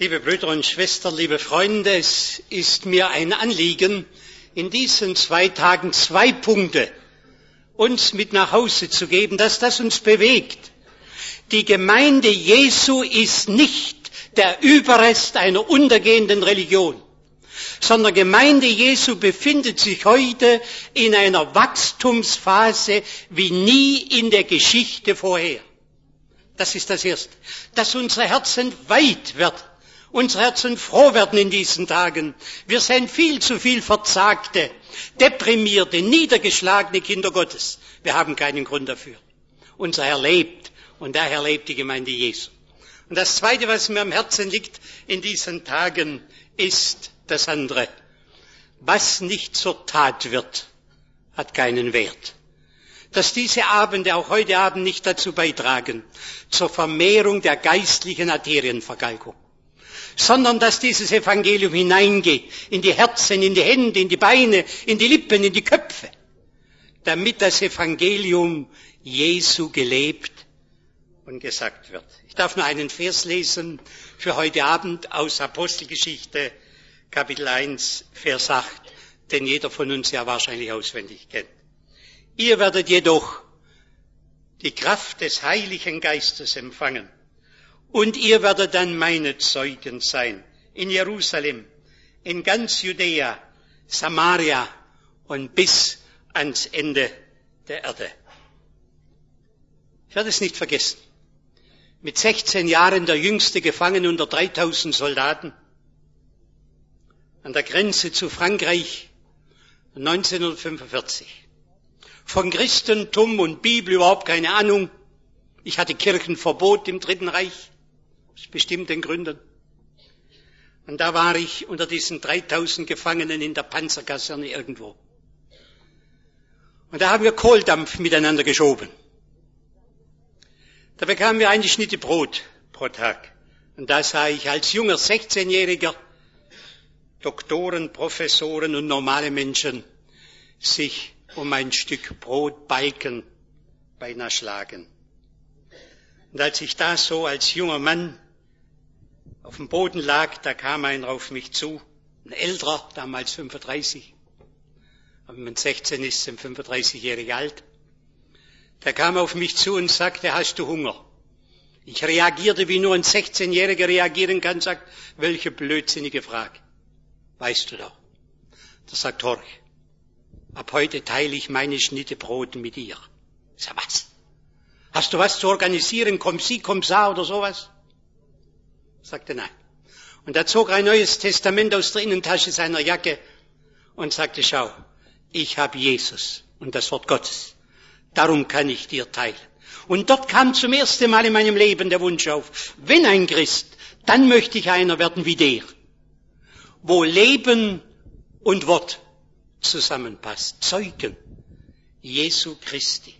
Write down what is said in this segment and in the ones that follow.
Liebe Brüder und Schwestern, liebe Freunde, es ist mir ein Anliegen, in diesen 2 Tagen 2 Punkte uns mit nach Hause zu geben, dass das uns bewegt. Die Gemeinde Jesu ist nicht der Überrest einer untergehenden Religion, sondern Gemeinde Jesu befindet sich heute in einer Wachstumsphase wie nie in der Geschichte vorher. Das ist das Erste. Dass unsere Herzen weit werden, unsere Herzen froh werden in diesen Tagen. Wir sehen viel zu viel verzagte, deprimierte, niedergeschlagene Kinder Gottes. Wir haben keinen Grund dafür. Unser Herr lebt und daher lebt die Gemeinde Jesu. Und das Zweite, was mir am Herzen liegt in diesen Tagen, ist das andere. Was nicht zur Tat wird, hat keinen Wert. Dass diese Abende, auch heute Abend, nicht dazu beitragen, zur Vermehrung der geistlichen Arterienverkalkung, sondern dass dieses Evangelium hineingeht in die Herzen, in die Hände, in die Beine, in die Lippen, in die Köpfe, damit das Evangelium Jesu gelebt und gesagt wird. Ich darf nur einen Vers lesen für heute Abend aus Apostelgeschichte, Kapitel 1, Vers 8, den jeder von uns ja wahrscheinlich auswendig kennt. Ihr werdet jedoch die Kraft des Heiligen Geistes empfangen und ihr werdet dann meine Zeugen sein in Jerusalem, in ganz Judäa, Samaria und bis ans Ende der Erde. Ich werde es nicht vergessen. Mit 16 Jahren der jüngste Gefangene unter 3000 Soldaten an der Grenze zu Frankreich 1945. Von Christentum und Bibel überhaupt keine Ahnung. Ich hatte Kirchenverbot im Dritten Reich, aus bestimmten Gründen. Und da war ich unter diesen 3000 Gefangenen in der Panzerkaserne irgendwo. Und da haben wir Kohldampf miteinander geschoben. Da bekamen wir eine Schnitte Brot pro Tag. Und da sah ich als junger 16-Jähriger Doktoren, Professoren und normale Menschen sich um ein Stück Brot balken, beinahe schlagen. Und als ich da so als junger Mann auf dem Boden lag, da kam einer auf mich zu, ein älterer, damals 35, aber wenn man 16 ist, sind 35-Jährige alt. Der kam auf mich zu und sagte, hast du Hunger? Ich reagierte, wie nur ein 16-Jähriger reagieren kann, sagt, welche blödsinnige Frage. Weißt du doch. Der sagt, horch, ab heute teile ich meine Schnitte Brot mit dir. Ich sag, was? Hast du was zu organisieren? Komm sie, komm sa oder sowas? Sagte, nein. Und er zog ein neues Testament aus der Innentasche seiner Jacke und sagte, schau, ich habe Jesus und das Wort Gottes. Darum kann ich dir teilen. Und dort kam zum ersten Mal in meinem Leben der Wunsch auf, wenn ein Christ, dann möchte ich einer werden wie der, wo Leben und Wort zusammenpasst. Zeugen Jesu Christi.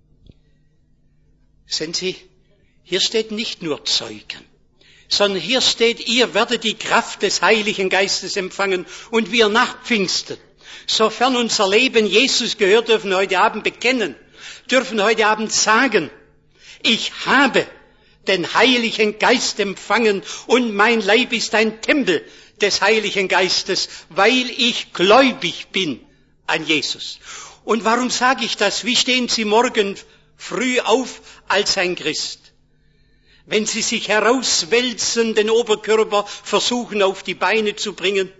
Sehen Sie, hier steht nicht nur Zeugen, sondern hier steht, ihr werdet die Kraft des Heiligen Geistes empfangen und wir nach Pfingsten, sofern unser Leben Jesus gehört, dürfen heute Abend bekennen, dürfen heute Abend sagen, ich habe den Heiligen Geist empfangen und mein Leib ist ein Tempel des Heiligen Geistes, weil ich gläubig bin an Jesus. Und warum sage ich das? Wie stehen Sie morgen früh auf als ein Christ? Wenn Sie sich herauswälzen, den Oberkörper versuchen auf die Beine zu bringen,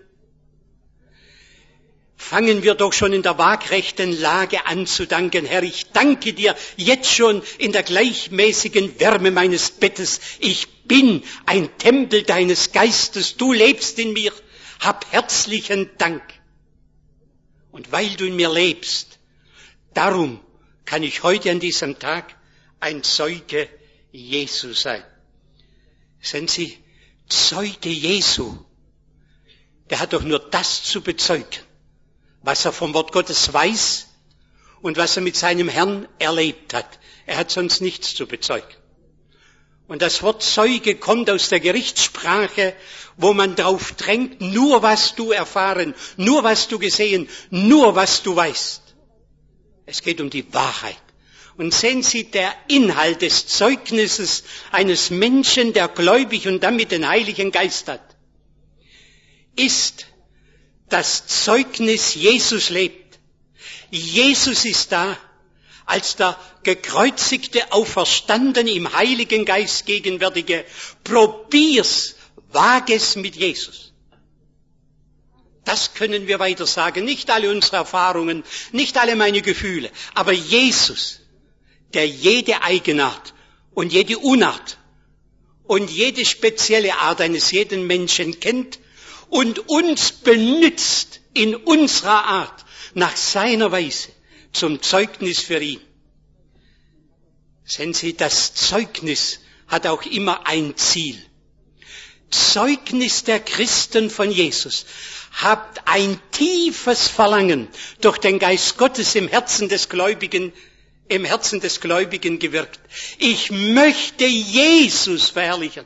fangen wir doch schon in der waagrechten Lage an zu danken. Herr, ich danke dir jetzt schon in der gleichmäßigen Wärme meines Bettes. Ich bin ein Tempel deines Geistes. Du lebst in mir. Hab herzlichen Dank. Und weil du in mir lebst, darum kann ich heute an diesem Tag ein Zeuge Jesu sein. Sind Sie Zeuge Jesu? Der hat doch nur das zu bezeugen, was er vom Wort Gottes weiß und was er mit seinem Herrn erlebt hat. Er hat sonst nichts zu bezeugen. Und das Wort Zeuge kommt aus der Gerichtssprache, wo man drauf drängt, nur was du erfahren, nur was du gesehen, nur was du weißt. Es geht um die Wahrheit. Und sehen Sie, der Inhalt des Zeugnisses eines Menschen, der gläubig und damit den Heiligen Geist hat, ist das Zeugnis, Jesus lebt. Jesus ist da, als der gekreuzigte, auferstandene, im Heiligen Geist gegenwärtige. Probier's, wage's mit Jesus. Das können wir weiter sagen. Nicht alle unsere Erfahrungen, nicht alle meine Gefühle, aber Jesus, der jede Eigenart und jede Unart und jede spezielle Art eines jeden Menschen kennt und uns benützt in unserer Art, nach seiner Weise, zum Zeugnis für ihn. Sehen Sie, das Zeugnis hat auch immer ein Ziel. Zeugnis der Christen von Jesus hat ein tiefes Verlangen durch den Geist Gottes im Herzen des Gläubigen gewirkt. Ich möchte Jesus verherrlichen.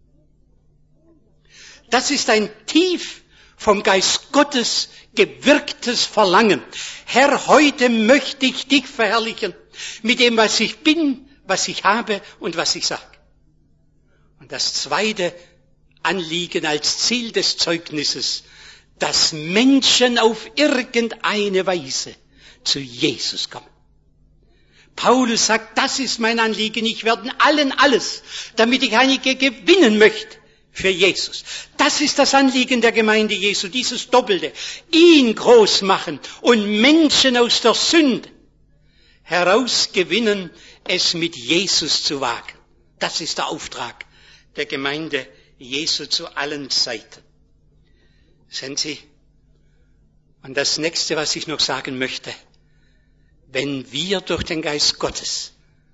Das ist ein tief vom Geist Gottes gewirktes Verlangen. Herr, heute möchte ich dich verherrlichen mit dem, was ich bin, was ich habe und was ich sage. Und das zweite Anliegen als Ziel des Zeugnisses, dass Menschen auf irgendeine Weise zu Jesus kommen. Paulus sagt, das ist mein Anliegen, ich werde allen alles, damit ich einige gewinnen möchte für Jesus. Das ist das Anliegen der Gemeinde Jesu, dieses Doppelte. Ihn groß machen und Menschen aus der Sünde herausgewinnen, es mit Jesus zu wagen. Das ist der Auftrag der Gemeinde Jesu zu allen Zeiten. Sehen Sie? Und das Nächste, was ich noch sagen möchte, wenn wir durch den Geist Gottes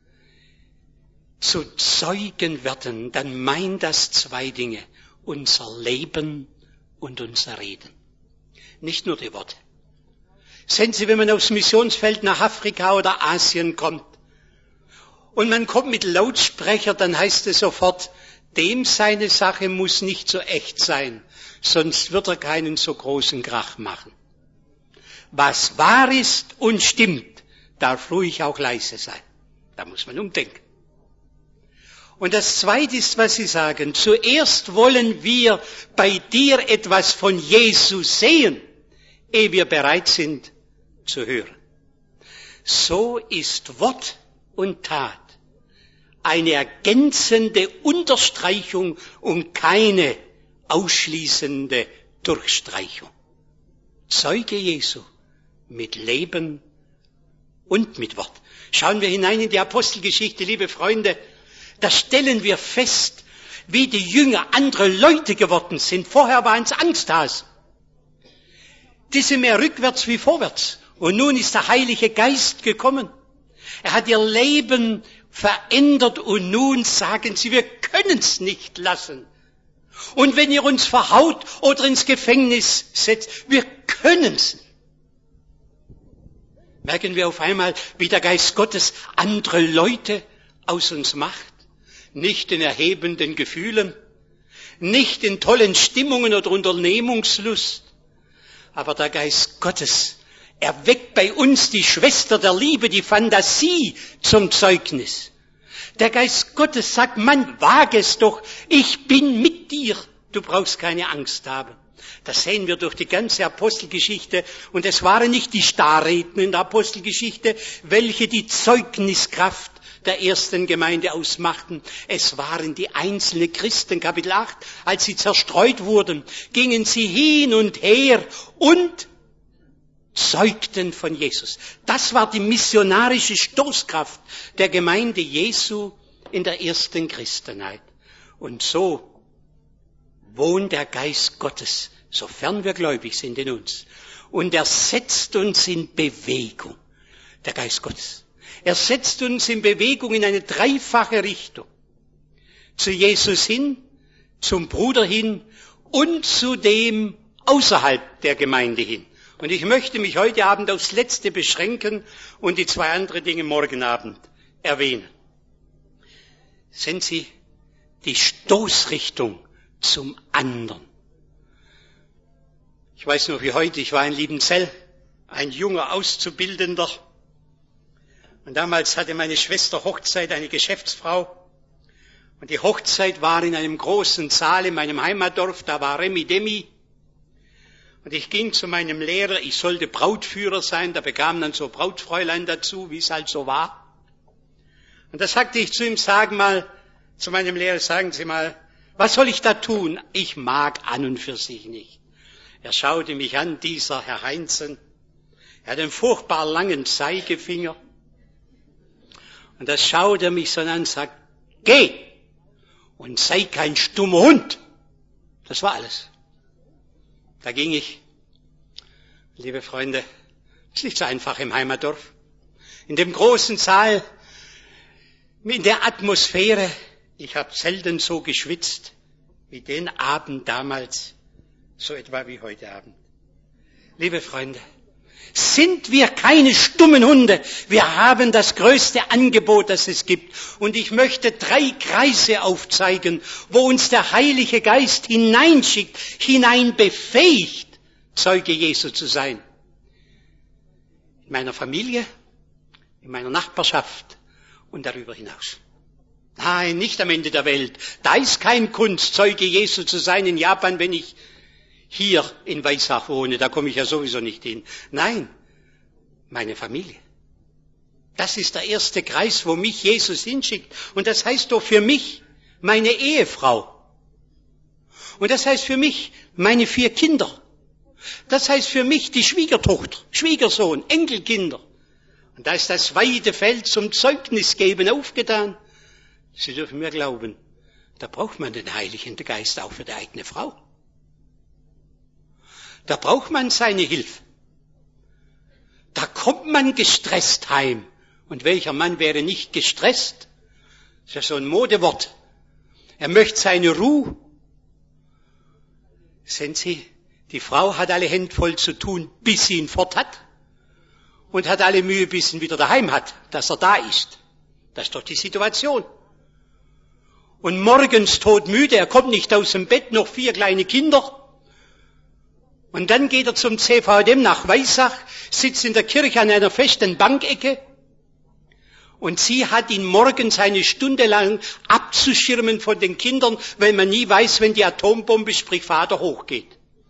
zu Zeugen werden, dann meint das zwei Dinge. Unser Leben und unser Reden. Nicht nur die Worte. Sehen Sie, wenn man aufs Missionsfeld nach Afrika oder Asien kommt und man kommt mit Lautsprecher, dann heißt es sofort, dem seine Sache muss nicht so echt sein, sonst wird er keinen so großen Krach machen. Was wahr ist und stimmt, darf ruhig auch leise sein. Da muss man umdenken. Und das Zweite ist, was Sie sagen. Zuerst wollen wir bei dir etwas von Jesus sehen, ehe wir bereit sind zu hören. So ist Wort und Tat eine ergänzende Unterstreichung und keine ausschließende Durchstreichung. Zeuge Jesu mit Leben und mit Wort. Schauen wir hinein in die Apostelgeschichte, liebe Freunde. Da stellen wir fest, wie die Jünger andere Leute geworden sind. Vorher waren es Angsthasen. Die sind mehr rückwärts wie vorwärts. Und nun ist der Heilige Geist gekommen. Er hat ihr Leben verändert und nun sagen sie, wir können es nicht lassen. Und wenn ihr uns verhaut oder ins Gefängnis setzt, wir können es nicht. Merken wir auf einmal, wie der Geist Gottes andere Leute aus uns macht. Nicht in erhebenden Gefühlen, nicht in tollen Stimmungen oder Unternehmungslust. Aber der Geist Gottes erweckt bei uns die Schwester der Liebe, die Fantasie zum Zeugnis. Der Geist Gottes sagt, Mann, wage es doch, ich bin mit dir, du brauchst keine Angst haben. Das sehen wir durch die ganze Apostelgeschichte. Und es waren nicht die Starredner in der Apostelgeschichte, welche die Zeugniskraft der ersten Gemeinde ausmachten. Es waren die einzelnen Christen. Kapitel 8, als sie zerstreut wurden, gingen sie hin und her und zeugten von Jesus. Das war die missionarische Stoßkraft der Gemeinde Jesu in der ersten Christenheit. Und so wohnt der Geist Gottes, sofern wir gläubig sind, in uns. Und er setzt uns in Bewegung, der Geist Gottes. Er setzt uns in Bewegung in eine dreifache Richtung. Zu Jesus hin, zum Bruder hin und zu dem außerhalb der Gemeinde hin. Und ich möchte mich heute Abend aufs Letzte beschränken und die zwei anderen Dinge morgen Abend erwähnen. Sehen Sie, die Stoßrichtung zum anderen. Ich weiß noch wie heute, ich war in Liebenzell, ein junger Auszubildender. Und damals hatte meine Schwester Hochzeit, eine Geschäftsfrau. Und die Hochzeit war in einem großen Saal in meinem Heimatdorf, da war Remi Demi. Und ich ging zu meinem Lehrer, ich sollte Brautführer sein, da bekamen dann so Brautfräulein dazu, wie es halt so war. Und da sagte ich zu ihm, zu meinem Lehrer, sagen Sie mal, was soll ich da tun? Ich mag an und für sich nicht. Er schaute mich an, dieser Herr Heinzen. Er hat einen furchtbar langen Zeigefinger. Und da schaut er mich so an und sagt, geh und sei kein stummer Hund. Das war alles. Da ging ich. Liebe Freunde, es ist nicht so einfach im Heimatdorf. In dem großen Saal, in der Atmosphäre, ich habe selten so geschwitzt wie den Abend damals, so etwa wie heute Abend. Liebe Freunde, sind wir keine stummen Hunde? Wir haben das größte Angebot, das es gibt. Und ich möchte 3 Kreise aufzeigen, wo uns der Heilige Geist hineinschickt, hineinbefähigt, Zeuge Jesu zu sein. In meiner Familie, in meiner Nachbarschaft und darüber hinaus. Nein, nicht am Ende der Welt. Da ist kein Kunst, Zeuge Jesu zu sein in Japan, wenn ich hier in Weissach wohne, da komme ich ja sowieso nicht hin. Nein, meine Familie. Das ist der erste Kreis, wo mich Jesus hinschickt. Und das heißt doch für mich meine Ehefrau. Und das heißt für mich meine 4 Kinder. Das heißt für mich die Schwiegertochter, Schwiegersohn, Enkelkinder. Und da ist das weite Feld zum Zeugnisgeben aufgetan. Sie dürfen mir glauben, da braucht man den Heiligen Geist auch für die eigene Frau. Da braucht man seine Hilfe. Da kommt man gestresst heim. Und welcher Mann wäre nicht gestresst? Das ist ja so ein Modewort. Er möchte seine Ruhe. Sehen Sie, die Frau hat alle Hände voll zu tun, bis sie ihn fort hat. Und hat alle Mühe, bis ihn wieder daheim hat, dass er da ist. Das ist doch die Situation. Und morgens todmüde, er kommt nicht aus dem Bett, noch 4 kleine Kinder. Und dann geht er zum CVDM nach Weissach, sitzt in der Kirche an einer festen Bankecke. Und sie hat ihn morgens eine Stunde lang abzuschirmen von den Kindern, weil man nie weiß, wenn die Atombombe, sprich Vater, hochgeht.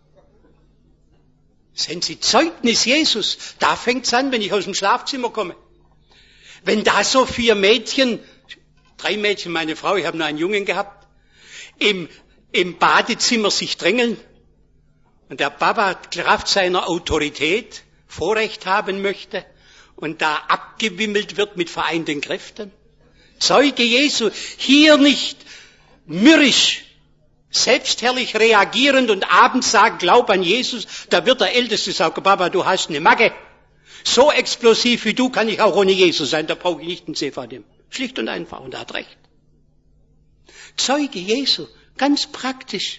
Sehen Sie, Zeugnis Jesus, da fängt's an, wenn ich aus dem Schlafzimmer komme. Wenn da so 4 Mädchen, 3 Mädchen, meine Frau, ich habe nur einen Jungen gehabt, im Badezimmer sich drängeln und der Papa Kraft seiner Autorität Vorrecht haben möchte und da abgewimmelt wird mit vereinten Kräften. Zeuge Jesu, hier nicht mürrisch, selbstherrlich reagierend und abends sagt, glaub an Jesus, da wird der Älteste sagen, Papa, du hast eine Macke. So explosiv wie du kann ich auch ohne Jesus sein, da brauche ich nicht einen CVDM. Schlicht und einfach, und er hat recht. Zeuge Jesu, ganz praktisch.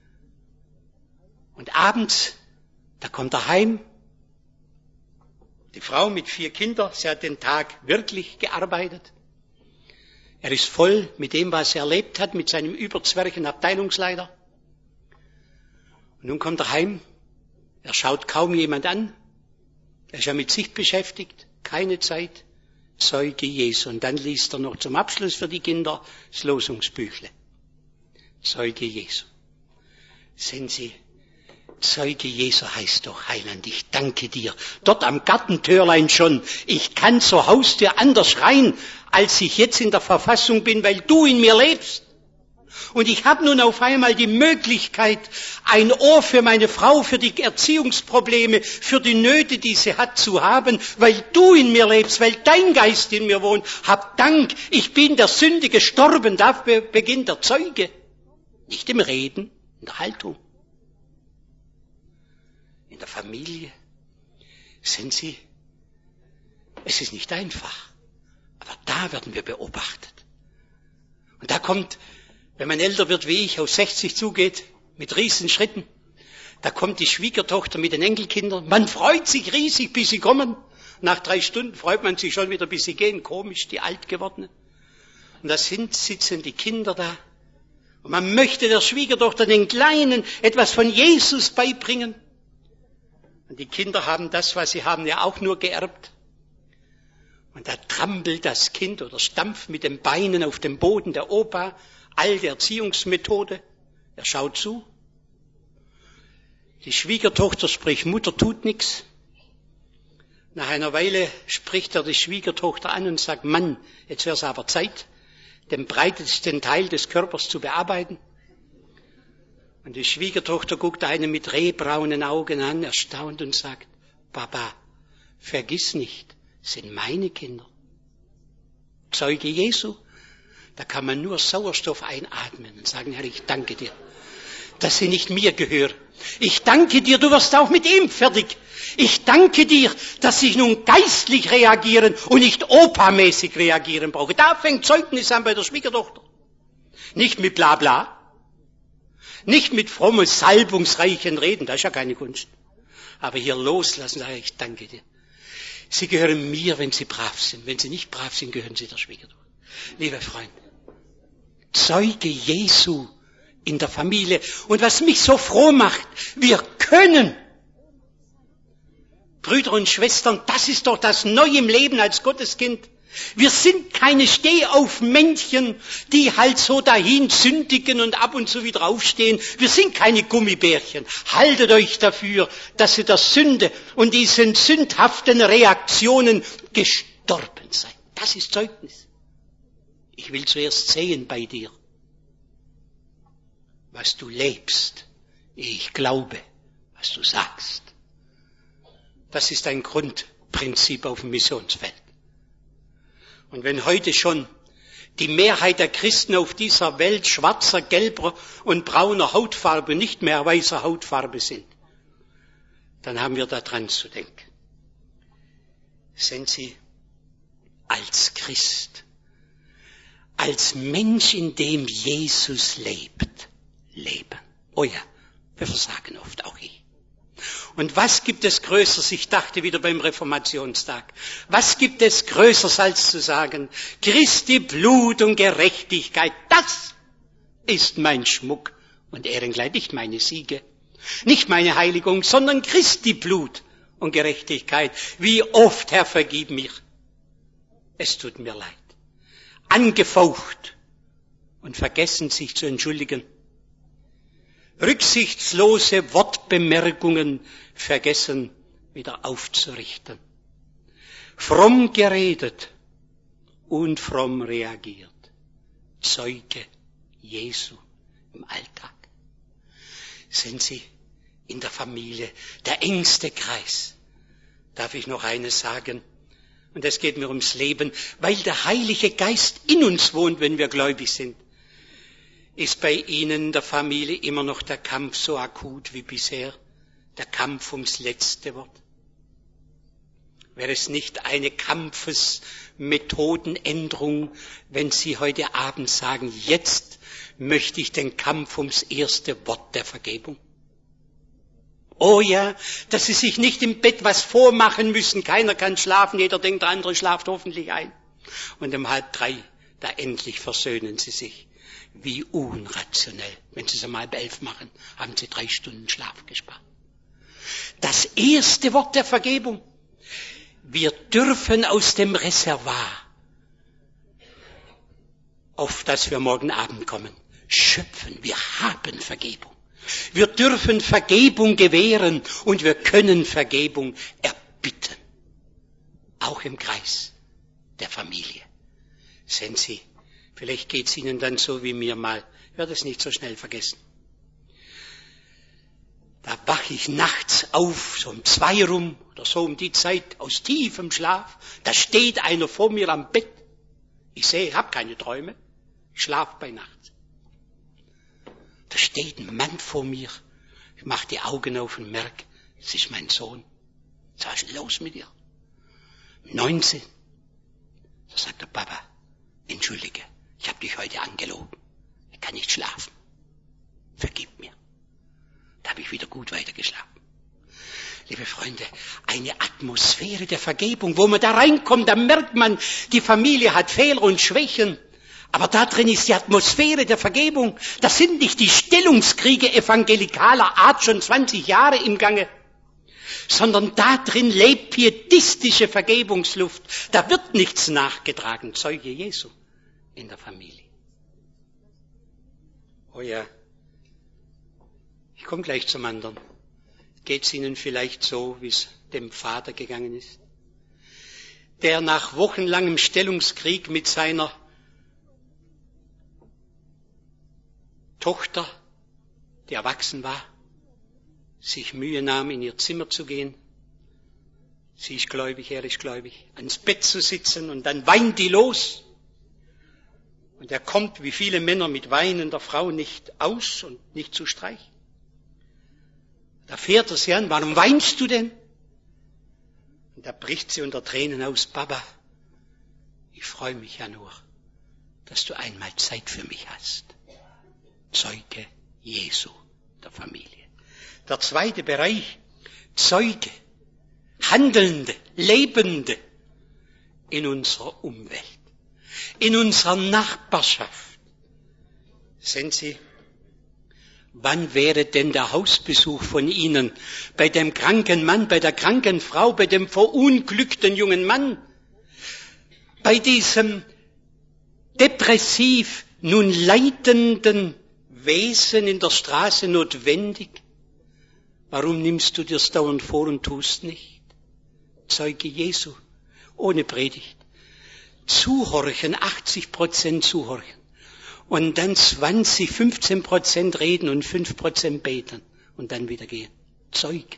Und abends, da kommt er heim. Die Frau mit 4 Kindern, sie hat den Tag wirklich gearbeitet. Er ist voll mit dem, was er erlebt hat, mit seinem überzwerchen Abteilungsleiter. Und nun kommt er heim, er schaut kaum jemand an, er ist ja mit sich beschäftigt, keine Zeit, Zeuge Jesu. Und dann liest er noch zum Abschluss für die Kinder das Losungsbüchle. Zeuge Jesu. Sehen Sie, Zeuge Jesu heißt doch, Heiland, ich danke dir. Dort am Gartentürlein schon. Ich kann zur Haustür anders rein, als ich jetzt in der Verfassung bin, weil du in mir lebst. Und ich habe nun auf einmal die Möglichkeit, ein Ohr für meine Frau, für die Erziehungsprobleme, für die Nöte, die sie hat, zu haben, weil du in mir lebst, weil dein Geist in mir wohnt. Hab Dank, ich bin der Sünde gestorben. Dafür beginnt der Zeuge. Nicht im Reden, in der Haltung. In der Familie. Sehen Sie, es ist nicht einfach. Aber da werden wir beobachtet. Und da kommt, wenn man älter wird wie ich, auf 60 zugeht, mit Riesenschritten, da kommt die Schwiegertochter mit den Enkelkindern. Man freut sich riesig, bis sie kommen. Nach 3 Stunden freut man sich schon wieder, bis sie gehen. Komisch, die Altgewordenen. Und da sitzen die Kinder da. Und man möchte der Schwiegertochter, den Kleinen, etwas von Jesus beibringen. Und die Kinder haben das, was sie haben, ja auch nur geerbt. Und da trampelt das Kind oder stampft mit den Beinen auf dem Boden der Opa, alte Erziehungsmethode. Er schaut zu. Die Schwiegertochter spricht, Mutter tut nichts. Nach einer Weile spricht er die Schwiegertochter an und sagt, Mann, jetzt wäre es aber Zeit, den breitesten Teil des Körpers zu bearbeiten. Und die Schwiegertochter guckt einen mit rehbraunen Augen an, erstaunt und sagt, Papa, vergiss nicht, sind meine Kinder. Zeuge Jesu, da kann man nur Sauerstoff einatmen und sagen, Herr, ich danke dir, dass sie nicht mir gehören. Ich danke dir, du wirst auch mit ihm fertig. Ich danke dir, dass ich nun geistlich reagieren und nicht opamäßig reagieren brauche. Da fängt Zeugnis an bei der Schwiegertochter. Nicht mit Blabla, nicht mit frommen, salbungsreichen Reden, das ist ja keine Kunst. Aber hier loslassen, sage ich danke dir. Sie gehören mir, wenn sie brav sind. Wenn sie nicht brav sind, gehören sie der Schwiegertochter. Liebe Freunde, Zeuge Jesu in der Familie. Und was mich so froh macht, wir können, Brüder und Schwestern, das ist doch das Neue im Leben als Gotteskind. Wir sind keine Stehaufmännchen, die halt so dahin sündigen und ab und zu wieder aufstehen. Wir sind keine Gummibärchen. Haltet euch dafür, dass ihr der Sünde und diesen sündhaften Reaktionen gestorben seid. Das ist Zeugnis. Ich will zuerst sehen bei dir, was du lebst. Ich glaube, was du sagst. Das ist ein Grundprinzip auf dem Missionsfeld. Und wenn heute schon die Mehrheit der Christen auf dieser Welt schwarzer, gelber und brauner Hautfarbe, nicht mehr weißer Hautfarbe sind, dann haben wir daran zu denken. Sind Sie als Christ, als Mensch, in dem Jesus lebt, leben? Oh ja, wir versagen oft, auch ich. Und was gibt es Größeres, ich dachte wieder beim Reformationstag, was gibt es Größeres als zu sagen, Christi Blut und Gerechtigkeit, das ist mein Schmuck und Ehrenkleid, nicht meine Siege, nicht meine Heiligung, sondern Christi Blut und Gerechtigkeit. Wie oft, Herr, vergib mir. Es tut mir leid. Angefaucht und vergessen, sich zu entschuldigen. Rücksichtslose Wortbemerkungen vergessen, wieder aufzurichten. Fromm geredet, unfromm reagiert. Zeuge Jesu im Alltag. Sind Sie in der Familie, der engste Kreis. Darf ich noch eines sagen? Und es geht mir ums Leben, weil der Heilige Geist in uns wohnt, wenn wir gläubig sind. Ist bei Ihnen in der Familie immer noch der Kampf so akut wie bisher? Der Kampf ums letzte Wort? Wäre es nicht eine Kampfesmethodenänderung, wenn Sie heute Abend sagen, jetzt möchte ich den Kampf ums erste Wort der Vergebung? Oh ja, dass Sie sich nicht im Bett was vormachen müssen. Keiner kann schlafen, jeder denkt, der andere schlaft hoffentlich ein. Und um 2:30, da endlich versöhnen Sie sich. Wie unrationell. Wenn Sie es um 10:30 machen, haben Sie 3 Stunden Schlaf gespart. Das erste Wort der Vergebung. Wir dürfen aus dem Reservoir, auf das wir morgen Abend kommen, schöpfen. Wir haben Vergebung. Wir dürfen Vergebung gewähren und wir können Vergebung erbitten. Auch im Kreis der Familie. Sehen Sie, vielleicht geht's Ihnen dann so wie mir mal. Ich werde es nicht so schnell vergessen. Da wache ich nachts auf, so um 2 rum oder so um die Zeit, aus tiefem Schlaf. Da steht einer vor mir am Bett. Ich sehe, ich habe keine Träume. Ich schlafe bei Nacht. Da steht ein Mann vor mir. Ich mache die Augen auf und merke, es ist mein Sohn. Was ist denn los mit dir? 19. Da sagt der Papa, entschuldige, ich habe dich heute angelogen. Ich kann nicht schlafen. Vergib mir. Da habe ich wieder gut weitergeschlafen. Liebe Freunde, eine Atmosphäre der Vergebung, wo man da reinkommt, da merkt man, die Familie hat Fehler und Schwächen. Aber da drin ist die Atmosphäre der Vergebung. Das sind nicht die Stellungskriege evangelikaler Art schon 20 Jahre im Gange, sondern da drin lebt pietistische Vergebungsluft. Da wird nichts nachgetragen. Zeuge Jesu in der Familie. Oh ja, ich komme gleich zum anderen. Geht's Ihnen vielleicht so, wie es dem Vater gegangen ist, der nach wochenlangem Stellungskrieg mit seiner Tochter, die erwachsen war, sich Mühe nahm, in ihr Zimmer zu gehen. Sie ist gläubig, er ist gläubig, ans Bett zu sitzen und dann weint die los. Und er kommt, wie viele Männer, mit weinender Frau nicht aus und nicht zu Streich. Da fährt er sie an, warum weinst du denn? Und da bricht sie unter Tränen aus, Papa, ich freue mich ja nur, dass du einmal Zeit für mich hast. Zeuge Jesu der Familie. Der zweite Bereich, Zeuge, Handelnde, Lebende in unserer Umwelt, in unserer Nachbarschaft. Sehen Sie, wann wäre denn der Hausbesuch von Ihnen bei dem kranken Mann, bei der kranken Frau, bei dem verunglückten jungen Mann, bei diesem depressiv nun leidenden Wesen in der Straße notwendig? Warum nimmst du dir's dauernd vor und tust nicht? Zeuge Jesu, ohne Predigt. Zuhorchen, 80% zuhorchen. Und dann 15% reden und 5% beten. Und dann wieder gehen. Zeuge.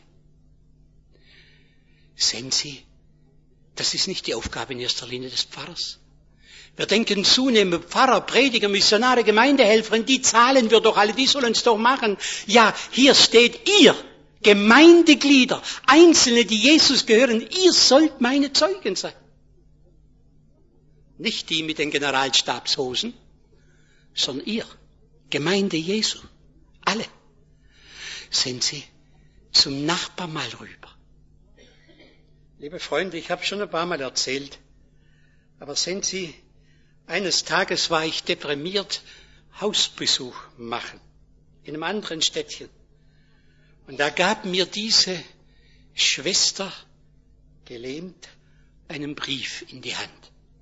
Sehen Sie, das ist nicht die Aufgabe in erster Linie des Pfarrers. Wir denken zunehmend, Pfarrer, Prediger, Missionare, Gemeindehelferin, die zahlen wir doch alle, die sollen es doch machen. Ja, hier steht ihr, Gemeindeglieder, Einzelne, die Jesus gehören, ihr sollt meine Zeugen sein. Nicht die mit den Generalstabshosen, sondern ihr, Gemeinde Jesu, alle. Sind Sie zum Nachbar mal rüber. Liebe Freunde, ich habe schon ein paar Mal erzählt, aber sehen Sie, eines Tages war ich deprimiert, Hausbesuch machen, in einem anderen Städtchen. Und da gab mir diese Schwester, gelähmt, einen Brief in die Hand.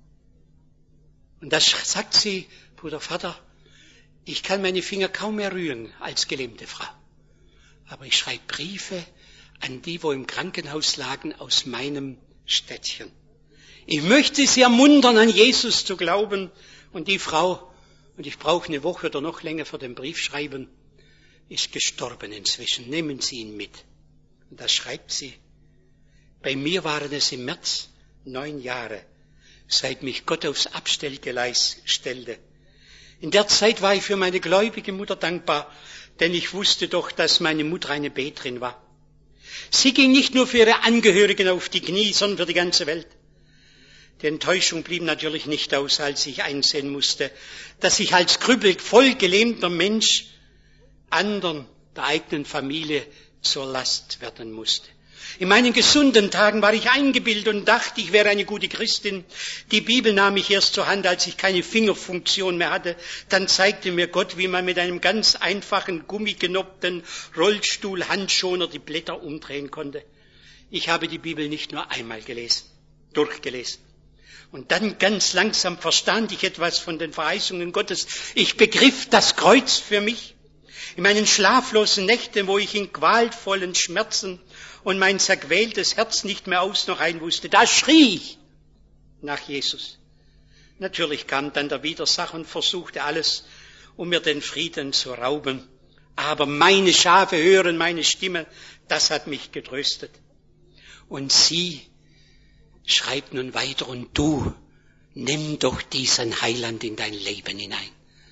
Und da sagt sie, Bruder Vater, ich kann meine Finger kaum mehr rühren als gelähmte Frau. Aber ich schreibe Briefe an die, wo im Krankenhaus lagen, aus meinem Städtchen. Ich möchte sie ermuntern, an Jesus zu glauben. Und die Frau, und ich brauche eine Woche oder noch länger für den Brief schreiben, ist gestorben inzwischen. Nehmen Sie ihn mit. Und da schreibt sie, bei mir waren es im März 9 Jahre, seit mich Gott aufs Abstellgeleis stellte. In der Zeit war ich für meine gläubige Mutter dankbar, denn ich wusste doch, dass meine Mutter eine Beterin war. Sie ging nicht nur für ihre Angehörigen auf die Knie, sondern für die ganze Welt. Die Enttäuschung blieb natürlich nicht aus, als ich einsehen musste, dass ich als krüppelvoll gelähmter Mensch anderen, der eigenen Familie, zur Last werden musste. In meinen gesunden Tagen war ich eingebildet und dachte, ich wäre eine gute Christin. Die Bibel nahm ich erst zur Hand, als ich keine Fingerfunktion mehr hatte. Dann zeigte mir Gott, wie man mit einem ganz einfachen, gummigenoppten Rollstuhl-Handschoner die Blätter umdrehen konnte. Ich habe die Bibel nicht nur einmal durchgelesen. Und dann ganz langsam verstand ich etwas von den Verheißungen Gottes. Ich begriff das Kreuz für mich. In meinen schlaflosen Nächten, wo ich in qualvollen Schmerzen und mein zerquältes Herz nicht mehr aus noch ein wusste, da schrie ich nach Jesus. Natürlich kam dann der Widersacher und versuchte alles, um mir den Frieden zu rauben. Aber meine Schafe hören meine Stimme, das hat mich getröstet. Und sie schreibt nun weiter, und du, nimm doch diesen Heiland in dein Leben hinein.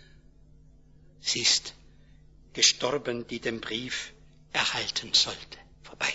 Sie ist gestorben, die den Brief erhalten sollte. Vorbei.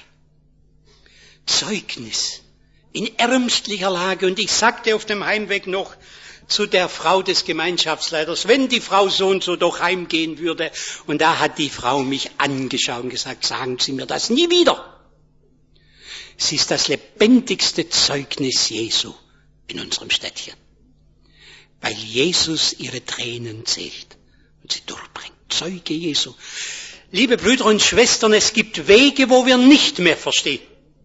Zeugnis in ärmstlicher Lage. Und ich sagte auf dem Heimweg noch zu der Frau des Gemeinschaftsleiters, wenn die Frau so und so doch heimgehen würde. Und da hat die Frau mich angeschaut und gesagt, sagen Sie mir das nie wieder. Sie ist das lebendigste Zeugnis Jesu in unserem Städtchen. Weil Jesus ihre Tränen zählt und sie durchbringt. Zeuge Jesu. Liebe Brüder und Schwestern, es gibt Wege, wo wir nicht mehr verstehen.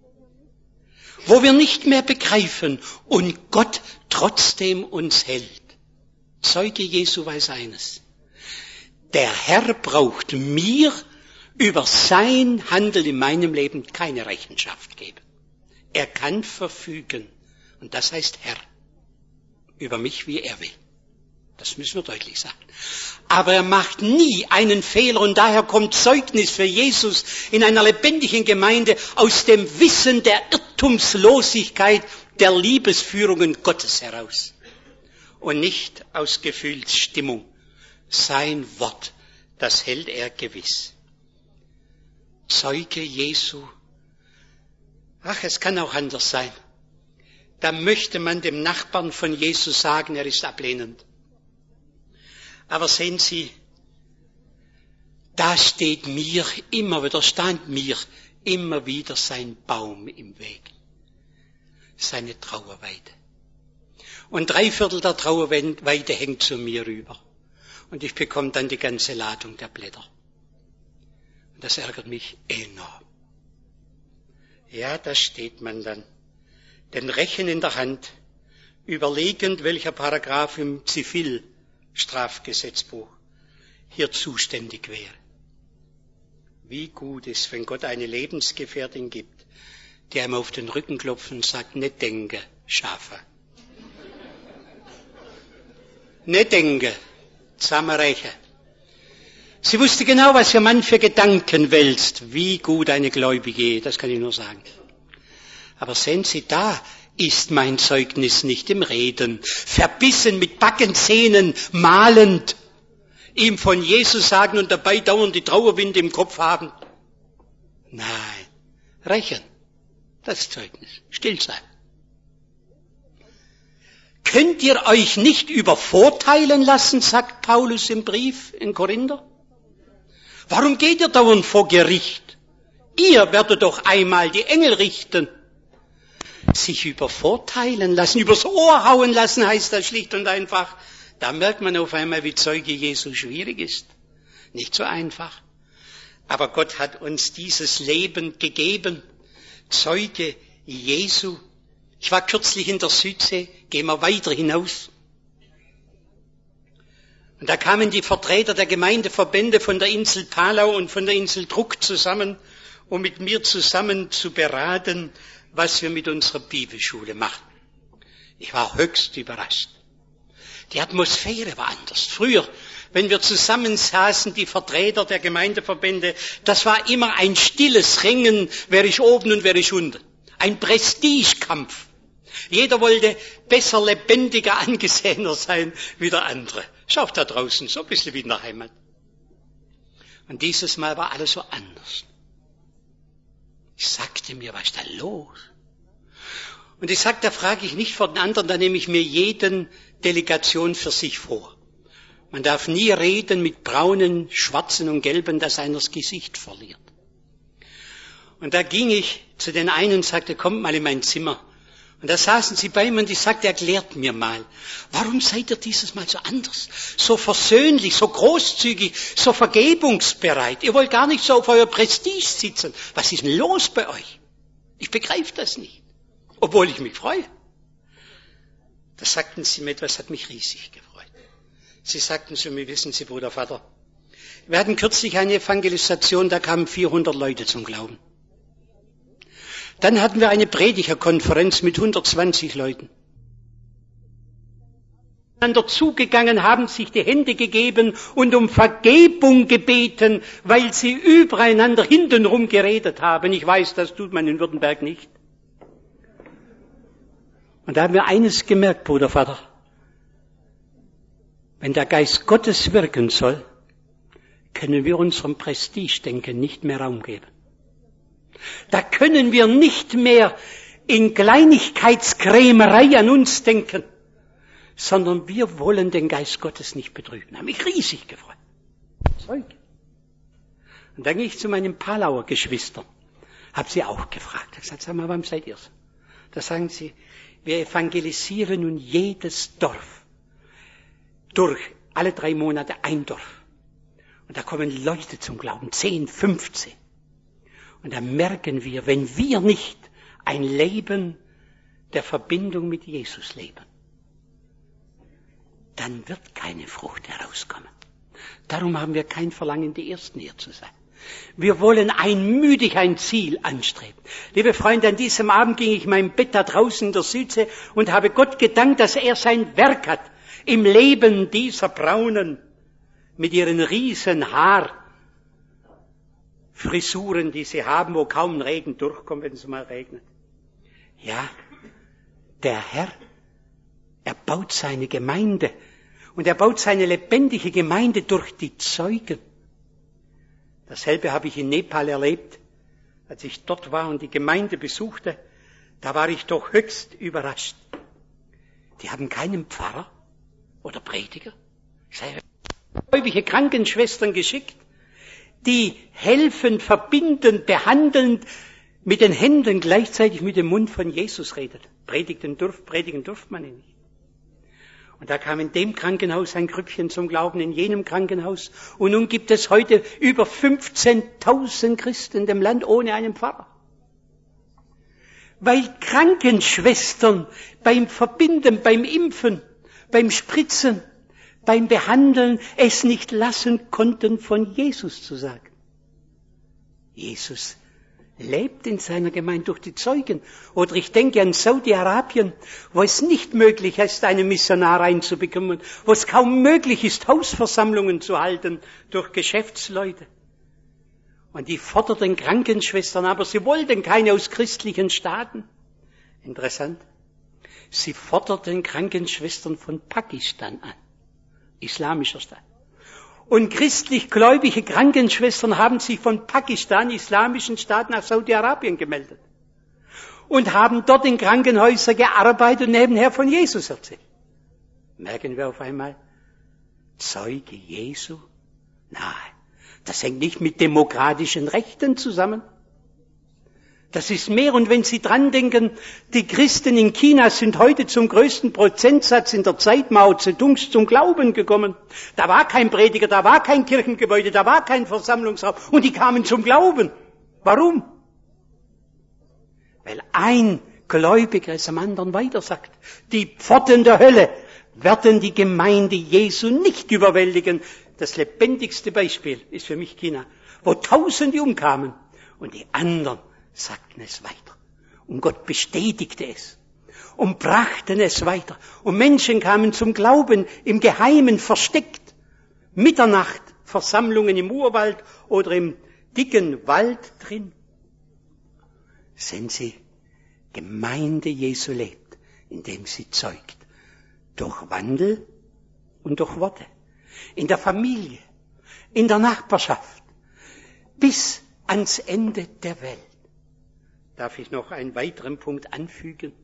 wo wir nicht mehr begreifen und Gott trotzdem uns hält. Zeuge Jesu weiß eines: Der Herr braucht mir über sein Handeln in meinem Leben keine Rechenschaft geben. Er kann verfügen, und das heißt Herr, über mich, wie er will. Das müssen wir deutlich sagen. Aber er macht nie einen Fehler, und daher kommt Zeugnis für Jesus in einer lebendigen Gemeinde aus dem Wissen der Irrtumslosigkeit der Liebesführungen Gottes heraus und nicht aus Gefühlsstimmung. Sein Wort, das hält er gewiss. Zeuge Jesu. Ach, es kann auch anders sein. Da möchte man dem Nachbarn von Jesus sagen, er ist ablehnend. Aber sehen Sie, da stand mir immer wieder sein Baum im Weg. Seine Trauerweide. Und 3/4 der Trauerweide hängt zu mir rüber. Und ich bekomme dann die ganze Ladung der Blätter. Und das ärgert mich enorm. Ja, da steht man dann, den Rechen in der Hand, überlegend, welcher Paragraph im Zivilstrafgesetzbuch hier zuständig wäre. Wie gut ist, wenn Gott eine Lebensgefährtin gibt, die einem auf den Rücken klopft und sagt, nicht denke, Schafe. Nicht denke, Zamereiche. Sie wusste genau, was ihr Mann für Gedanken wälzt. Wie gut eine Gläubige, das kann ich nur sagen. Aber sehen Sie, da ist mein Zeugnis nicht im Reden, verbissen mit Backenzähnen, malend, ihm von Jesus sagen und dabei dauernd die Trauerwinde im Kopf haben. Nein, rächen, das Zeugnis, still sein. Könnt ihr euch nicht übervorteilen lassen, sagt Paulus im Brief in Korinther? Warum geht ihr dauernd vor Gericht? Ihr werdet doch einmal die Engel richten. Sich übervorteilen lassen, übers Ohr hauen lassen, heißt das schlicht und einfach. Da merkt man auf einmal, wie Zeuge Jesu schwierig ist. Nicht so einfach. Aber Gott hat uns dieses Leben gegeben. Zeuge Jesu. Ich war kürzlich in der Südsee, gehen wir weiter hinaus. Und da kamen die Vertreter der Gemeindeverbände von der Insel Palau und von der Insel Truk zusammen, um mit mir zusammen zu beraten, was wir mit unserer Bibelschule machen. Ich war höchst überrascht. Die Atmosphäre war anders. Früher, wenn wir zusammensaßen, die Vertreter der Gemeindeverbände, das war immer ein stilles Ringen, wer ist oben und wer ist unten. Ein Prestigekampf. Jeder wollte besser, lebendiger, angesehener sein wie der andere. Schaut da draußen, so ein bisschen wie in der Heimat. Und dieses Mal war alles so anders. Ich sagte mir, was ist da los? Und ich sagte, da frage ich nicht vor den anderen, da nehme ich mir jeden Delegation für sich vor. Man darf nie reden mit braunen, schwarzen und gelben, dass einer das Gesicht verliert. Und da ging ich zu den einen und sagte, kommt mal in mein Zimmer. Und da saßen sie bei mir und ich sagte, erklärt mir mal, warum seid ihr dieses Mal so anders? So versöhnlich, so großzügig, so vergebungsbereit. Ihr wollt gar nicht so auf euer Prestige sitzen. Was ist denn los bei euch? Ich begreife das nicht. Obwohl ich mich freue. Da sagten sie mir etwas, hat mich riesig gefreut. Sie sagten zu mir, wissen Sie, Bruder Vater, wir hatten kürzlich eine Evangelisation, da kamen 400 Leute zum Glauben. Dann hatten wir eine Predigerkonferenz mit 120 Leuten. Einander zugegangen, haben sich die Hände gegeben und um Vergebung gebeten, weil sie übereinander hintenrum geredet haben. Ich weiß, das tut man in Württemberg nicht. Und da haben wir eines gemerkt, Bruder Vater. Wenn der Geist Gottes wirken soll, können wir unserem Prestigedenken nicht mehr Raum geben. Da können wir nicht mehr in Kleinigkeitskrämerei an uns denken, sondern wir wollen den Geist Gottes nicht betrüben. Habe mich riesig gefreut. Zeug. Und dann ging ich zu meinen Palauer Geschwistern, habe sie auch gefragt. Ich habe gesagt, sag mal, warum seid ihr so? Da sagen sie, wir evangelisieren nun jedes Dorf. Durch alle 3 Monate ein Dorf. Und da kommen Leute zum Glauben, 10, 15. Und da merken wir, wenn wir nicht ein Leben der Verbindung mit Jesus leben, dann wird keine Frucht herauskommen. Darum haben wir kein Verlangen, die Ersten hier zu sein. Wir wollen einmütig ein Ziel anstreben. Liebe Freunde, an diesem Abend ging ich in mein Bett da draußen in der Südsee und habe Gott gedankt, dass er sein Werk hat im Leben dieser Braunen mit ihren riesen Haarfrisuren, die sie haben, wo kaum ein Regen durchkommt, wenn es mal regnet. Ja, der Herr, er baut seine Gemeinde und er baut seine lebendige Gemeinde durch die Zeugen. Dasselbe habe ich in Nepal erlebt, als ich dort war und die Gemeinde besuchte. Da war ich doch höchst überrascht. Die haben keinen Pfarrer oder Prediger. Ich habe gläubige Krankenschwestern geschickt, die helfend, verbindend, behandelnd mit den Händen gleichzeitig mit dem Mund von Jesus redet. Predigen durfte man ihn nicht. Und da kam in dem Krankenhaus ein Grüppchen zum Glauben, in jenem Krankenhaus. Und nun gibt es heute über 15.000 Christen in dem Land ohne einen Pfarrer. Weil Krankenschwestern beim Verbinden, beim Impfen, beim Spritzen, beim Behandeln es nicht lassen konnten, von Jesus zu sagen. Jesus lebt in seiner Gemeinde durch die Zeugen. Oder ich denke an Saudi-Arabien, wo es nicht möglich ist, einen Missionar reinzubekommen, wo es kaum möglich ist, Hausversammlungen zu halten durch Geschäftsleute. Und die forderten Krankenschwestern, aber sie wollten keine aus christlichen Staaten. Interessant. Sie forderten Krankenschwestern von Pakistan an, islamischer Staat. Und christlich-gläubige Krankenschwestern haben sich von Pakistan, islamischen Staat, nach Saudi-Arabien gemeldet. Und haben dort in Krankenhäusern gearbeitet und nebenher von Jesus erzählt. Merken wir auf einmal, Zeuge Jesu? Nein, das hängt nicht mit demokratischen Rechten zusammen. Das ist mehr. Und wenn Sie dran denken, die Christen in China sind heute zum größten Prozentsatz in der Zeit Mao Zedongs zum Glauben gekommen. Da war kein Prediger, da war kein Kirchengebäude, da war kein Versammlungsraum. Und die kamen zum Glauben. Warum? Weil ein Gläubiger es am anderen weitersagt. Die Pforten der Hölle werden die Gemeinde Jesu nicht überwältigen. Das lebendigste Beispiel ist für mich China, wo Tausende umkamen und die anderen sagten es weiter. Und Gott bestätigte es und brachten es weiter. Und Menschen kamen zum Glauben im Geheimen, versteckt. Mitternacht, Versammlungen im Urwald oder im dicken Wald drin. Sehen Sie, Gemeinde Jesu lebt, indem sie zeugt. Durch Wandel und durch Worte. In der Familie, in der Nachbarschaft, bis ans Ende der Welt. Darf ich noch einen weiteren Punkt anfügen?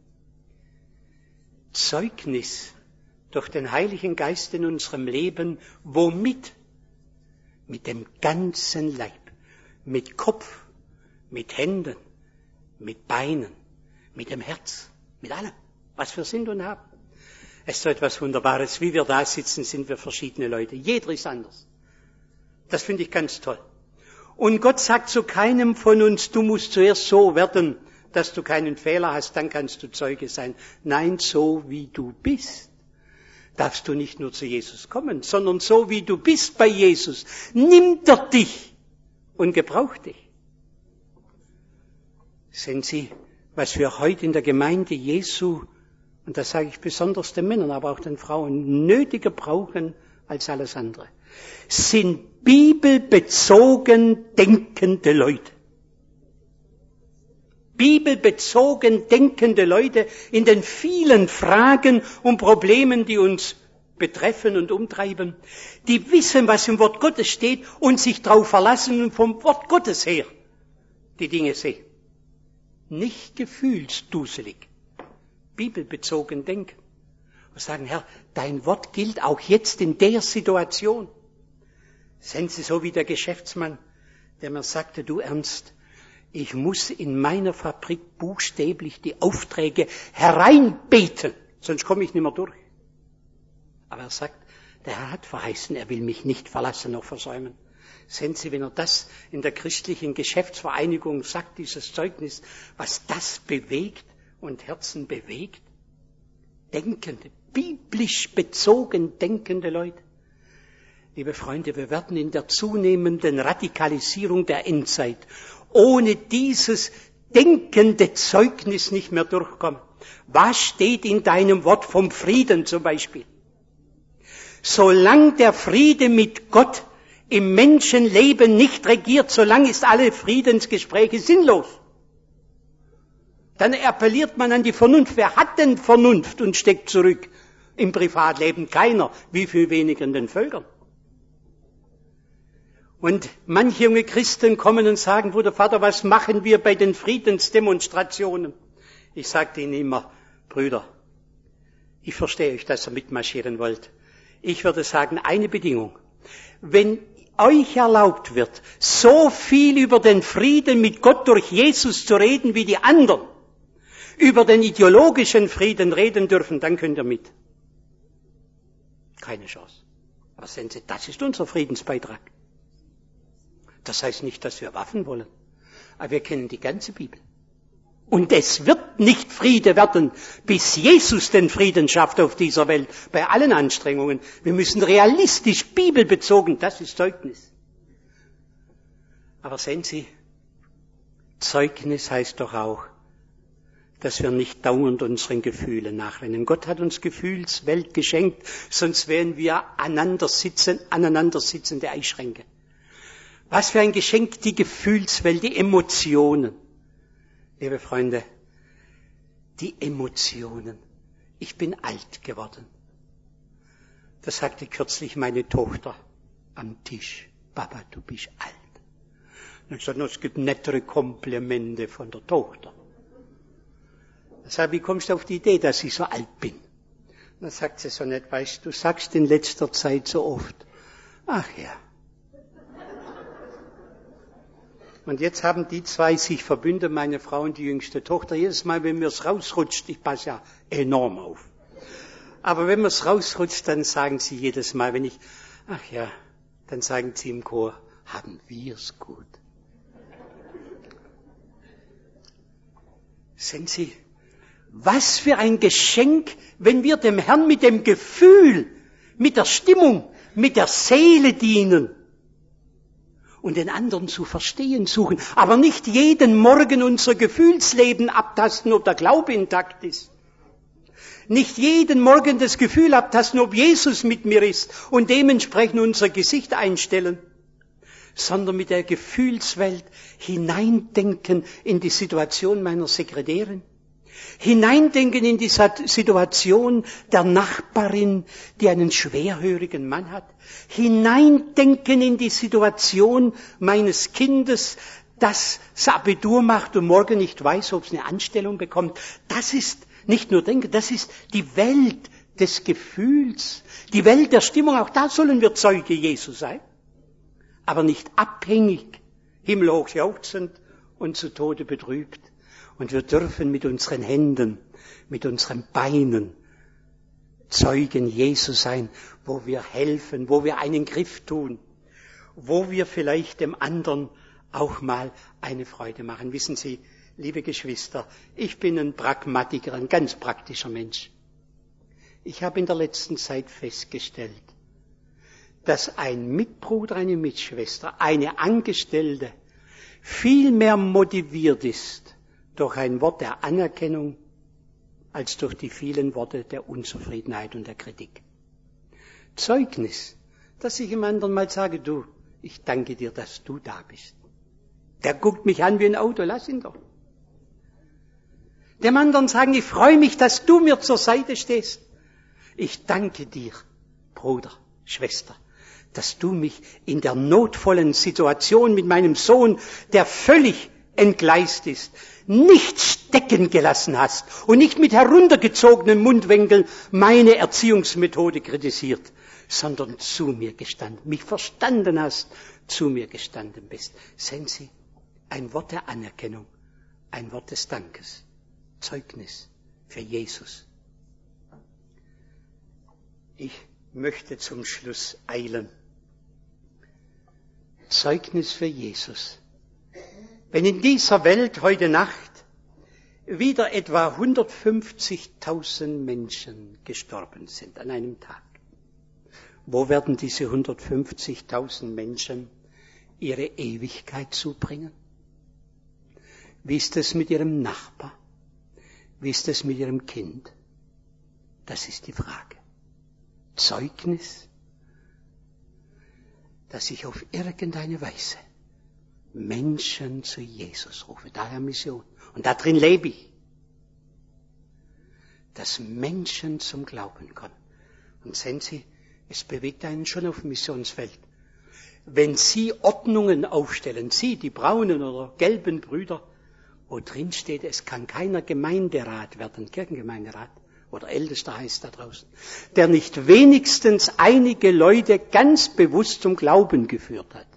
Zeugnis durch den Heiligen Geist in unserem Leben, womit? Mit dem ganzen Leib, mit Kopf, mit Händen, mit Beinen, mit dem Herz, mit allem, was wir sind und haben. Es ist so etwas Wunderbares. Wie wir da sitzen, sind wir verschiedene Leute. Jeder ist anders. Das finde ich ganz toll. Und Gott sagt zu keinem von uns, du musst zuerst so werden, dass du keinen Fehler hast, dann kannst du Zeuge sein. Nein, so wie du bist, darfst du nicht nur zu Jesus kommen, sondern so wie du bist bei Jesus, nimmt er dich und gebraucht dich. Sehen Sie, was wir heute in der Gemeinde Jesu, und das sage ich besonders den Männern, aber auch den Frauen, nötiger brauchen als alles andere, sind bibelbezogen denkende Leute. Bibelbezogen denkende Leute in den vielen Fragen und Problemen, die uns betreffen und umtreiben, die wissen, was im Wort Gottes steht und sich darauf verlassen und vom Wort Gottes her die Dinge sehen. Nicht gefühlsduselig, bibelbezogen denken. Und sagen, Herr, dein Wort gilt auch jetzt in der Situation. Sind Sie so wie der Geschäftsmann, der mir sagte, du Ernst, ich muss in meiner Fabrik buchstäblich die Aufträge hereinbeten, sonst komme ich nicht mehr durch. Aber er sagt, der Herr hat verheißen, er will mich nicht verlassen noch versäumen. Sehen Sie, wenn er das in der christlichen Geschäftsvereinigung sagt, dieses Zeugnis, was das bewegt und Herzen bewegt? Denkende, biblisch bezogen denkende Leute. Liebe Freunde, wir werden in der zunehmenden Radikalisierung der Endzeit ohne dieses denkende Zeugnis nicht mehr durchkommen. Was steht in deinem Wort vom Frieden zum Beispiel? Solange der Friede mit Gott im Menschenleben nicht regiert, solange ist alle Friedensgespräche sinnlos. Dann appelliert man an die Vernunft. Wer hat denn Vernunft und steckt zurück? Im Privatleben keiner. Wie viel weniger in den Völkern? Und manche junge Christen kommen und sagen, Bruder Vater, was machen wir bei den Friedensdemonstrationen? Ich sagte ihnen immer, Brüder, ich verstehe euch, dass ihr mitmarschieren wollt. Ich würde sagen, eine Bedingung. Wenn euch erlaubt wird, so viel über den Frieden mit Gott durch Jesus zu reden, wie die anderen über den ideologischen Frieden reden dürfen, dann könnt ihr mit. Keine Chance. Aber sehen Sie, das ist unser Friedensbeitrag. Das heißt nicht, dass wir Waffen wollen, aber wir kennen die ganze Bibel. Und es wird nicht Friede werden, bis Jesus den Frieden schafft auf dieser Welt, bei allen Anstrengungen. Wir müssen realistisch, bibelbezogen, das ist Zeugnis. Aber sehen Sie, Zeugnis heißt doch auch, dass wir nicht dauernd unseren Gefühlen nachrennen. Gott hat uns Gefühlswelt geschenkt, sonst wären wir aneinandersitzende Eischränke. Was für ein Geschenk, die Gefühlswelt, die Emotionen. Liebe Freunde, die Emotionen. Ich bin alt geworden. Das sagte kürzlich meine Tochter am Tisch. Papa, du bist alt. Und ich sagte, es gibt nettere Komplimente von der Tochter. Ich sage, wie kommst du auf die Idee, dass ich so alt bin? Dann sagt sie so nett, weißt du, sagst in letzter Zeit so oft, ach ja. Und jetzt haben die zwei sich verbündet, meine Frau und die jüngste Tochter. Jedes Mal, wenn mir es rausrutscht, ich passe ja enorm auf. Aber wenn mir es rausrutscht, dann sagen sie jedes Mal, wenn ich, ach ja, dann sagen sie im Chor, haben wir es gut. Sehen Sie, was für ein Geschenk, wenn wir dem Herrn mit dem Gefühl, mit der Stimmung, mit der Seele dienen. Und den anderen zu verstehen suchen, aber nicht jeden Morgen unser Gefühlsleben abtasten, ob der Glaube intakt ist. Nicht jeden Morgen das Gefühl abtasten, ob Jesus mit mir ist und dementsprechend unser Gesicht einstellen, sondern mit der Gefühlswelt hineindenken in die Situation meiner Sekretärin, hineindenken in die Situation der Nachbarin, die einen schwerhörigen Mann hat, hineindenken in die Situation meines Kindes, das Abitur macht und morgen nicht weiß, ob es eine Anstellung bekommt. Das ist nicht nur Denken, das ist die Welt des Gefühls, die Welt der Stimmung. Auch da sollen wir Zeuge Jesu sein, aber nicht abhängig, himmelhoch jauchzend und zu Tode betrübt. Und wir dürfen mit unseren Händen, mit unseren Beinen Zeugen Jesu sein, wo wir helfen, wo wir einen Griff tun, wo wir vielleicht dem anderen auch mal eine Freude machen. Wissen Sie, liebe Geschwister, ich bin ein Pragmatiker, ein ganz praktischer Mensch. Ich habe in der letzten Zeit festgestellt, dass ein Mitbruder, eine Mitschwester, eine Angestellte viel mehr motiviert ist durch ein Wort der Anerkennung als durch die vielen Worte der Unzufriedenheit und der Kritik. Zeugnis, dass ich dem anderen mal sage, du, ich danke dir, dass du da bist. Der guckt mich an wie ein Auto, lass ihn doch. Dem anderen sagen, ich freue mich, dass du mir zur Seite stehst. Ich danke dir, Bruder, Schwester, dass du mich in der notvollen Situation mit meinem Sohn, der völlig entgleist ist, nicht stecken gelassen hast und nicht mit heruntergezogenen Mundwinkeln meine Erziehungsmethode kritisiert, sondern zu mir gestanden, mich verstanden hast, zu mir gestanden bist. Sehen Sie, ein Wort der Anerkennung, ein Wort des Dankes, Zeugnis für Jesus. Ich möchte zum Schluss eilen. Zeugnis für Jesus. Wenn in dieser Welt heute Nacht wieder etwa 150.000 Menschen gestorben sind an einem Tag, wo werden diese 150.000 Menschen ihre Ewigkeit zubringen? Wie ist es mit ihrem Nachbar? Wie ist es mit ihrem Kind? Das ist die Frage. Zeugnis, dass ich auf irgendeine Weise Menschen zu Jesus rufe. Daher Mission. Und da drin lebe ich. Dass Menschen zum Glauben kommen. Und sehen Sie, es bewegt einen schon auf dem Missionsfeld. Wenn Sie Ordnungen aufstellen, Sie, die braunen oder gelben Brüder, wo drin steht, es kann keiner Gemeinderat werden, Kirchengemeinderat oder Ältester heißt da draußen, der nicht wenigstens einige Leute ganz bewusst zum Glauben geführt hat.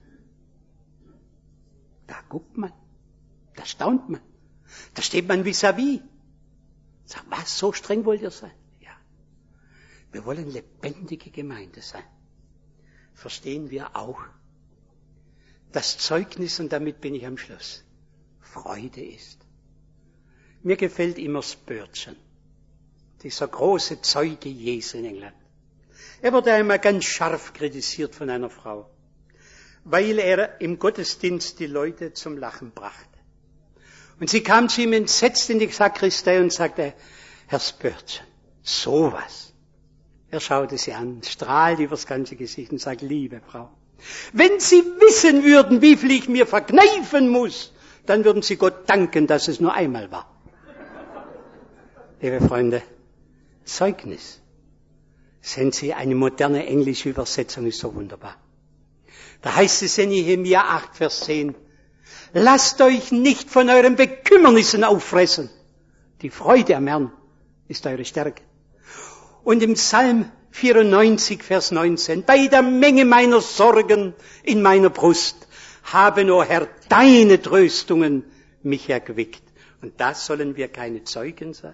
Da guckt man, da staunt man, da steht man vis-à-vis. Sagt, was, so streng wollt ihr sein? Ja. Wir wollen lebendige Gemeinde sein. Verstehen wir auch, dass Zeugnis, und damit bin ich am Schluss, Freude ist. Mir gefällt immer Spurgeon, dieser große Zeuge Jesu in England. Er wurde einmal ganz scharf kritisiert von einer Frau, weil er im Gottesdienst die Leute zum Lachen brachte. Und sie kam zu ihm entsetzt in die Sakristei und sagte, Herr Spurgeon, sowas. Er schaute sie an, strahlt übers ganze Gesicht und sagt, liebe Frau, wenn Sie wissen würden, wie viel ich mir verkneifen muss, dann würden Sie Gott danken, dass es nur einmal war. Liebe Freunde, Zeugnis. Sehen Sie, eine moderne englische Übersetzung ist so wunderbar. Da heißt es in Nehemia 8, Vers 10, lasst euch nicht von euren Bekümmernissen auffressen. Die Freude am Herrn ist eure Stärke. Und im Psalm 94, Vers 19, bei der Menge meiner Sorgen in meiner Brust haben, o Herr, deine Tröstungen mich erquickt. Und da sollen wir keine Zeugen sein?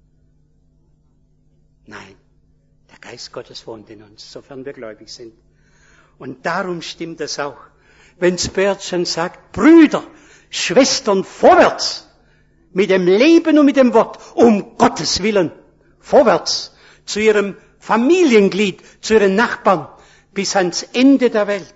Nein, der Geist Gottes wohnt in uns, sofern wir gläubig sind. Und darum stimmt es auch, wenn Spurgeon sagt, Brüder, Schwestern, vorwärts mit dem Leben und mit dem Wort, um Gottes Willen, vorwärts zu ihrem Familienglied, zu ihren Nachbarn, bis ans Ende der Welt.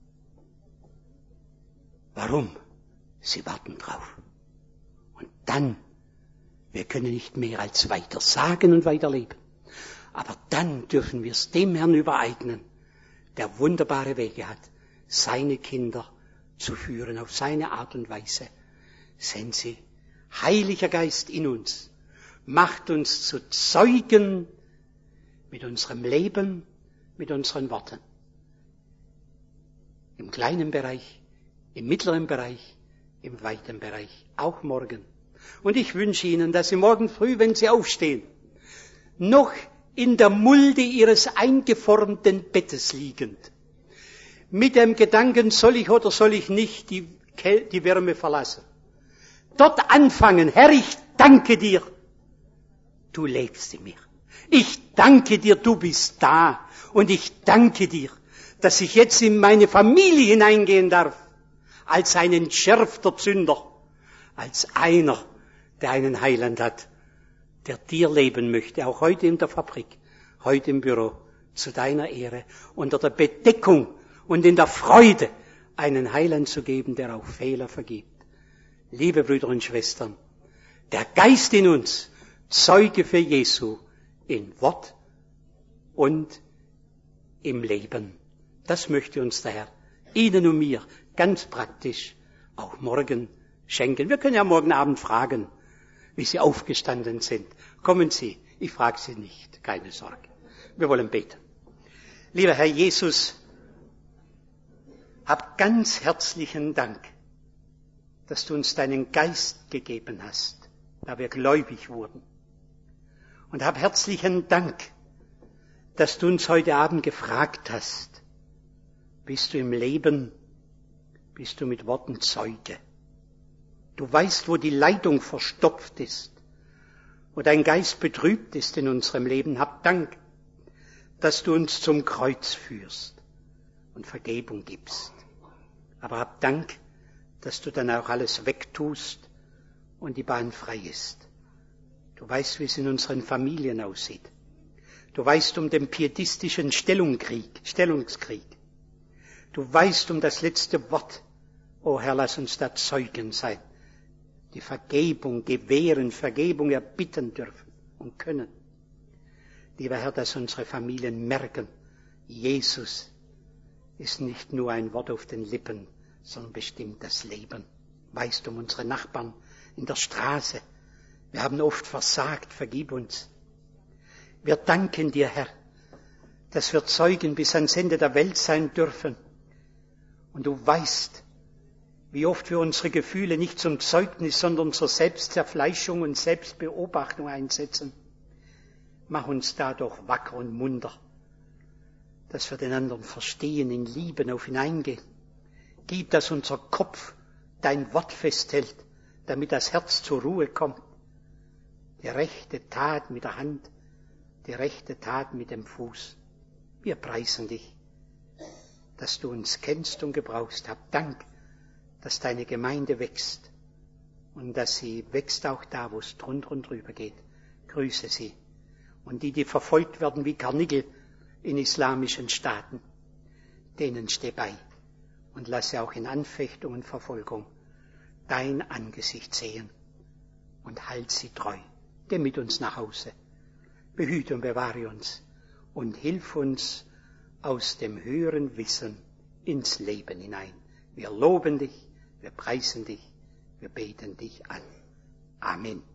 Warum? Sie warten drauf. Und dann, wir können nicht mehr als weiter sagen und weiterleben. Aber dann dürfen wir es dem Herrn übereignen, der wunderbare Wege hat, seine Kinder zu führen, auf seine Art und Weise. Sehen Sie, Heiliger Geist in uns, macht uns zu Zeugen mit unserem Leben, mit unseren Worten. Im kleinen Bereich, im mittleren Bereich, im weiten Bereich, auch morgen. Und ich wünsche Ihnen, dass Sie morgen früh, wenn Sie aufstehen, noch in der Mulde Ihres eingeformten Bettes liegend, mit dem Gedanken, soll ich oder soll ich nicht die Wärme verlassen, dort anfangen, Herr, ich danke dir, du lebst in mir. Ich danke dir, du bist da. Und ich danke dir, dass ich jetzt in meine Familie hineingehen darf, als ein entschärfter Sünder, als einer, der einen Heiland hat, der dir leben möchte, auch heute in der Fabrik, heute im Büro, zu deiner Ehre, unter der Bedeckung und in der Freude, einen Heiland zu geben, der auch Fehler vergibt. Liebe Brüder und Schwestern, der Geist in uns, Zeuge für Jesu, in Wort und im Leben. Das möchte uns der Herr Ihnen und mir ganz praktisch auch morgen schenken. Wir können ja morgen Abend fragen, wie Sie aufgestanden sind. Kommen Sie, ich frage Sie nicht, keine Sorge. Wir wollen beten. Lieber Herr Jesus, hab ganz herzlichen Dank, dass du uns deinen Geist gegeben hast, da wir gläubig wurden. Und hab herzlichen Dank, dass du uns heute Abend gefragt hast, bist du im Leben, bist du mit Worten Zeuge? Du weißt, wo die Leitung verstopft ist, wo dein Geist betrübt ist in unserem Leben. Hab Dank, dass du uns zum Kreuz führst und Vergebung gibst. Aber hab Dank, dass du dann auch alles wegtust und die Bahn frei ist. Du weißt, wie es in unseren Familien aussieht. Du weißt um den pietistischen Stellungskrieg. Du weißt um das letzte Wort. O Herr, lass uns da Zeugen sein. Die Vergebung gewähren, Vergebung erbitten dürfen und können. Lieber Herr, dass unsere Familien merken, Jesus ist nicht nur ein Wort auf den Lippen, sondern bestimmt das Leben. Weißt um unsere Nachbarn in der Straße. Wir haben oft versagt, vergib uns. Wir danken dir, Herr, dass wir Zeugen bis ans Ende der Welt sein dürfen. Und du weißt, wie oft wir unsere Gefühle nicht zum Zeugnis, sondern zur Selbstzerfleischung und Selbstbeobachtung einsetzen. Mach uns dadurch wacker und munter, dass wir den anderen verstehen, in Lieben auf ihn eingehen. Gib, dass unser Kopf dein Wort festhält, damit das Herz zur Ruhe kommt. Die rechte Tat mit der Hand, die rechte Tat mit dem Fuß. Wir preisen dich, dass du uns kennst und gebrauchst. Hab Dank, dass deine Gemeinde wächst und dass sie wächst auch da, wo es drunter und drüber geht. Grüße sie. Und die verfolgt werden wie Karnickel in islamischen Staaten, denen steh bei und lasse auch in Anfechtung und Verfolgung dein Angesicht sehen und halt sie treu. Geh mit uns nach Hause, behüte und bewahre uns und hilf uns aus dem höheren Wissen ins Leben hinein. Wir loben dich, wir preisen dich, wir beten dich an. Amen.